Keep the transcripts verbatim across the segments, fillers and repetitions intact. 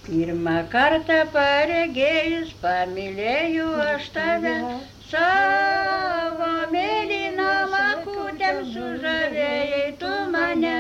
Pirmą kartą paregėjus pamylėjau aš tave, savo mėlynom akutėm sužavėjai tu mane,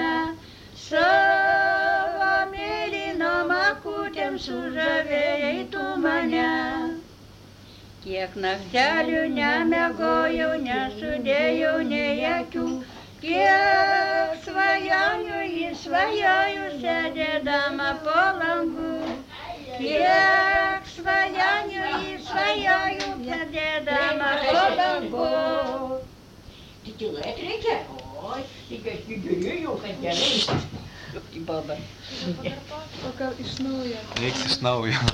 savo mėlynom akutėm sužavėjai tu mane. Kiek naktelių nemiegojau, nesudėjau nei akių, kiek svajonių jį svajoju sėdėdama po langu, kiek svajonių jį svajoju sėdėdama po langu. Tai tylėt reikia? Oi, tik aš girdėjau, kad gerai. Į badą. O gal iš naujo? Reiks iš naujo.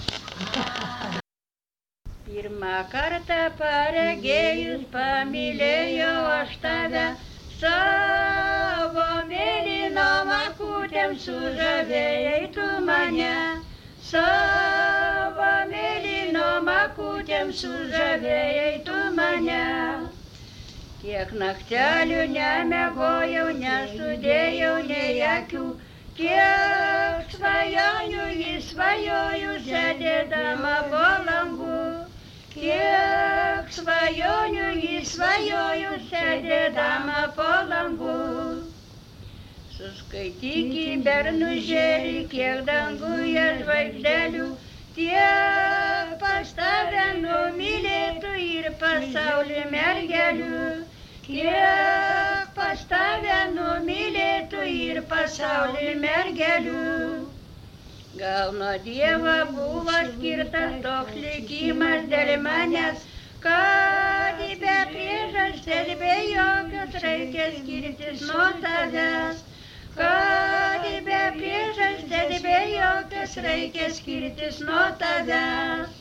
Pirmą kartą paregėjus pamylėjau aš tave, savo mėlynom akutėm sužavėjai tu mane, savo mėlynom akutėm sužavėjai tu mane. Kiek naktelių nemiegojau, nesudėjau nei akių, kiek svajonių jį svajoju sėdėdama po langu, kiek svajonių jį svajoju sėdėdama po langu. Suskaityki bernužėlį, kiek danguje žvaigždelių, tiek pas tave numylėtų ir pasaulį mergelių, kiek pas tave numylėtų ir pasaulį mergelių. Gal nuo Dievo buvo skirtas toks likimas dėl manęs, kad be priežasties, be jokios reikia skirtis nuo tavęs, kad be priežasties, be jokios reikia skirtis nuo tavęs.